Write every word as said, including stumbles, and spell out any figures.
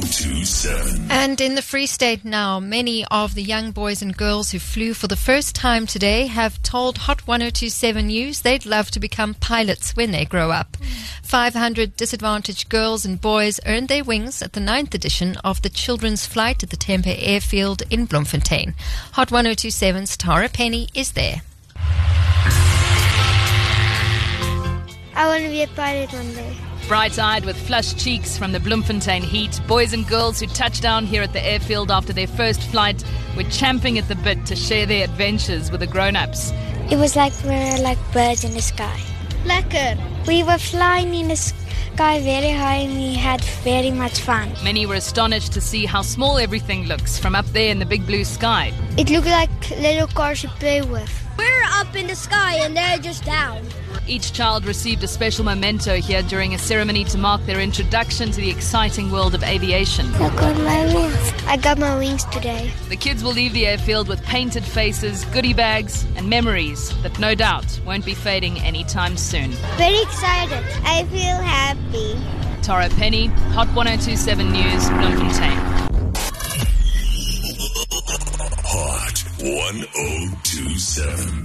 two seven. And in the Free State now, many of the young boys and girls who flew for the first time today have told Hot one oh two seven News they'd love to become pilots when they grow up. five hundred disadvantaged girls and boys earned their wings at the ninth edition of the Children's Flight at the Tempe Airfield in Bloemfontein. Hot one oh two seven's Tara Penny is there. I want to be a pilot one day. Bright-eyed with flushed cheeks from the Bloemfontein heat, boys and girls who touched down here at the airfield after their first flight were champing at the bit to share their adventures with the grown-ups. It was like we were like birds in the sky. Lekker. We were flying in the sky very high and we had very much fun. Many were astonished to see how small everything looks from up there in the big blue sky. It looked like little cars to play with. We're up in the sky and they're just down. Each child received a special memento here during a ceremony to mark their introduction to the exciting world of aviation. I got my wings. I got my wings today. The kids will leave the airfield with painted faces, goodie bags, and memories that no doubt won't be fading anytime soon. Very excited. I feel happy. Tara Penny, Hot one oh two seven News, Bloemfontein. Hot one oh two seven.